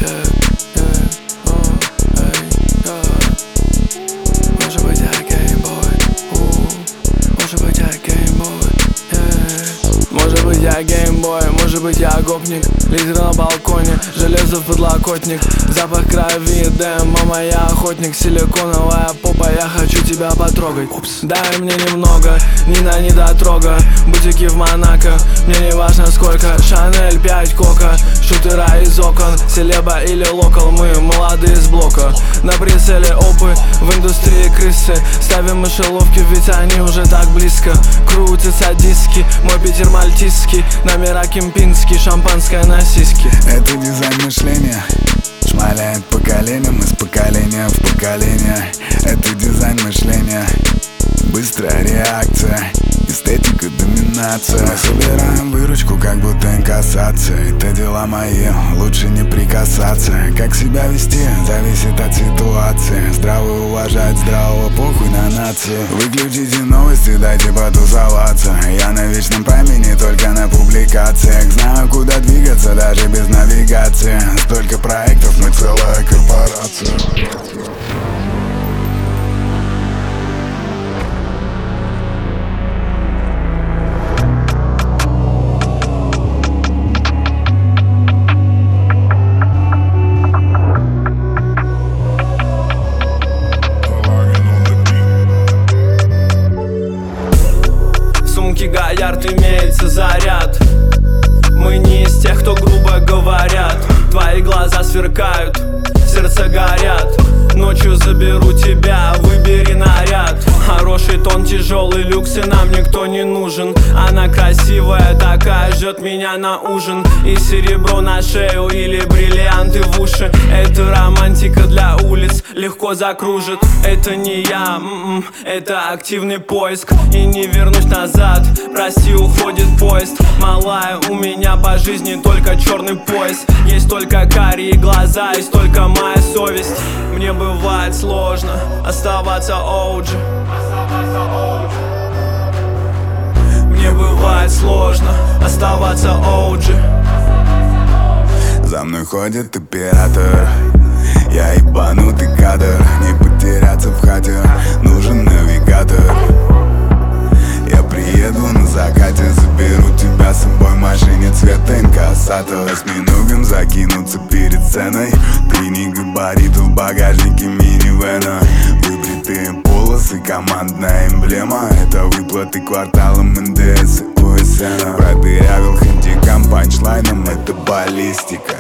Может быть я геймбой, может быть я геймбой, может быть я геймбой, может быть я гопник. Лидер на балконе, железо в подлокотник, запах крови, мама я охотник. Силиконовая попа, я хочу тебя потрогать. Дай мне немного, Нина недотрога. Бутики в Монако, мне не важно сколько. Шанель 5 кока, шутера из окон. Селеба или локал, мы молодые с блока. На прицеле опы, в индустрии крысы. Ставим мышеловки, ведь они уже так близко. Крутятся диски, мой Питер мальтийский. Номера кемпинский, шампанское на сиськи. Это дизайн мышления, шмаляет поколением из поколения в поколение. Это дизайн мышления, быстрая реакция, эстетика, доминация. Мы собираем выручку, как будто инкассация. Это дела мои, лучше не прикасаться. Как себя вести, зависит от ситуации. Здраво уважать здравого, похуй на нацию. Выключите новости, дайте потусоваться. Я на вечном пламени, только на публикациях. Знаю, куда двигаться, даже без навигации. Столько проектов, мы целая корпорация. Гаярд имеется заряд. Мы не из тех, кто грубо говорят. Твои глаза сверкают, сердца горят. Ночью заберу тебя, выбери наряд. Хороший тон, тяжелый люкс, и нам никто не нужен. Она красивая такая, ждет меня на ужин. И серебро на шею или бриллианты в уши. Это романтика для улиц, легко закружит. Это не я, это активный поиск. И не вернусь назад, прости, уходит поезд. Малая, у меня по жизни только черный пояс. Есть только карие глаза, есть только моя совесть. Мне бывает сложно оставаться OG. Мне бывает сложно оставаться OG. За мной ходит оператор, я ебанутый кадр. Не потеряться в хате, нужен навигатор. Я приеду на закате, заберу тебя с собой в машине цвета инкассатор. Осьминогом закинуться перед сценой. 3 габарита в багажнике минивэна. Выбритые полосы, командная эмблема. Это выплаты кварталом НДС и УСН. Продырявил хантикам панчлайном, это баллистика.